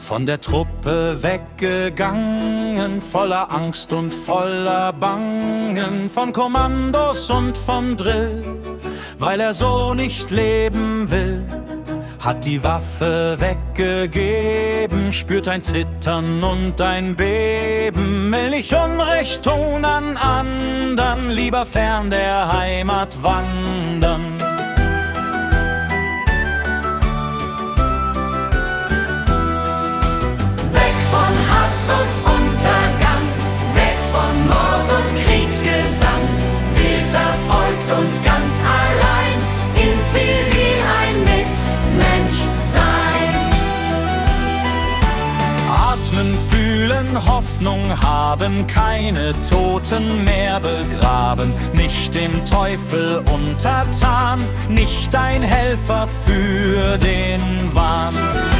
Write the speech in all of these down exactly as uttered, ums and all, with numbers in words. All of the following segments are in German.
Von der Truppe weggegangen, voller Angst und voller Bangen, von Kommandos und vom Drill, weil er so nicht leben will. Hat die Waffe weggegeben, spürt ein Zittern und ein Beben, will nicht Unrecht tun an andern, lieber fern der Heimat wandern. Weg von Hass und Untergang, weg von Mord und Kriegsgesang, will verfolgt und ganz allein in Zivil ein Mitmensch sein. Atmen, fühlen, Hoffnung haben, keine Toten mehr begraben, nicht dem Teufel untertan, nicht ein Helfer für den Wahn.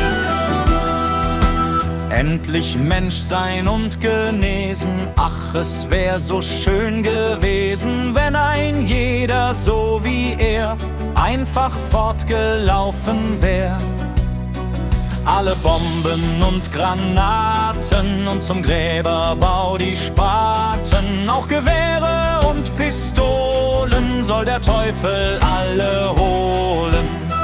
Endlich Mensch sein und genesen, ach, es wär so schön gewesen, wenn ein jeder so wie er einfach fortgelaufen wär. Alle Bomben und Granaten und zum Gräberbau die Spaten, auch Gewehre und Pistolen soll der Teufel alle holen.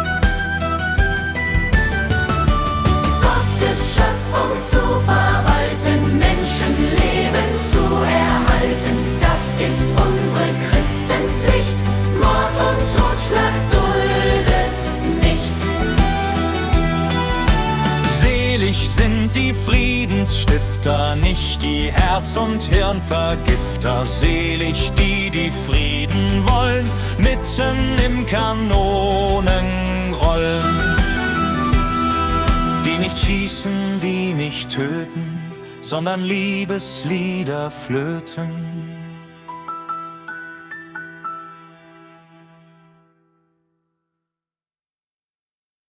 Gottes Schöpfung zu verwalten, Menschenleben zu erhalten, das ist unsere Christenpflicht. Mord und Totschlag duldet nicht. Selig sind die Friedensstifter, nicht die Herz- und Hirnvergifter. Selig die, die Frieden wollen, mitten im Kanonenrollen. Die nicht schießen, die nicht töten, sondern Liebeslieder flöten.